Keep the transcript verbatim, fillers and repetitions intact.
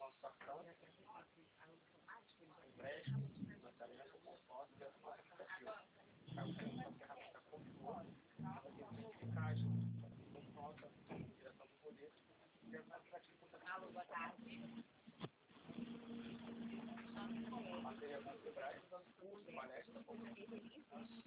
situação, empréstimo, financiamento, consórcio, e atuação efetiva. É o que a ferramenta configura, eficaz, confronta, direção do poder, e as aplicativos Alô, boa tarde. matéria com quebrais, curso, palestra,